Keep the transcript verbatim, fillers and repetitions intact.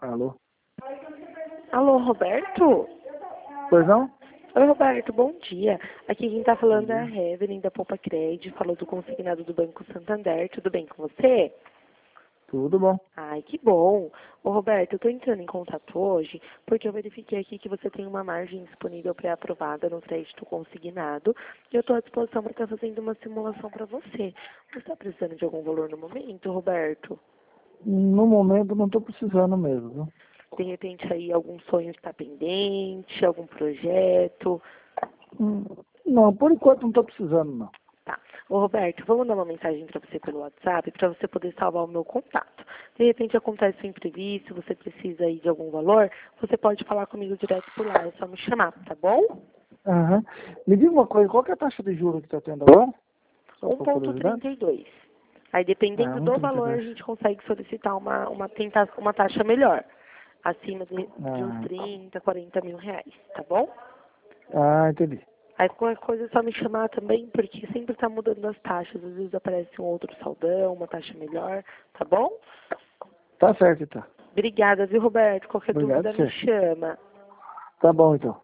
Alô? Alô, Roberto? Pois não? Oi, Roberto, bom dia. Aqui quem tá falando Bom é a dia. Evelyn, da Poupa Cred, falou do consignado do Banco Santander. Tudo bem com você? Tudo bom. Ai, que bom. Ô, Roberto, eu tô entrando em contato hoje porque eu verifiquei aqui que você tem uma margem disponível pré-aprovada no crédito consignado e eu tô à disposição para estar fazendo uma simulação para você. Você está precisando de algum valor no momento, Roberto? No momento não estou precisando mesmo, viu? De repente aí algum sonho está pendente, algum projeto? Hum, Não, por enquanto não estou precisando, não. Tá. Ô, Roberto, vou mandar uma mensagem para você pelo WhatsApp para você poder salvar o meu contato. De repente acontece um imprevisto, você precisa aí de algum valor, você pode falar comigo direto por lá, é só me chamar, tá bom? Aham. Me diga uma coisa, qual que é a taxa de juros que está tendo agora? Só um por ponto curiosidade? trinta e dois. Aí Ah, dependendo do valor a um vírgula trinta e dois. gente consegue solicitar uma, uma, tenta, uma taxa melhor, acima de, de uns Ah, trinta, quarenta mil reais, tá bom? ah, entendi. Aí qualquer coisa é só me chamar também, porque sempre tá mudando as taxas. Às vezes aparece um outro saldão, uma taxa melhor, tá bom? Tá certo, então. Obrigada, viu, Roberto? Qualquer Obrigado, dúvida me você. chama. Tá bom, então.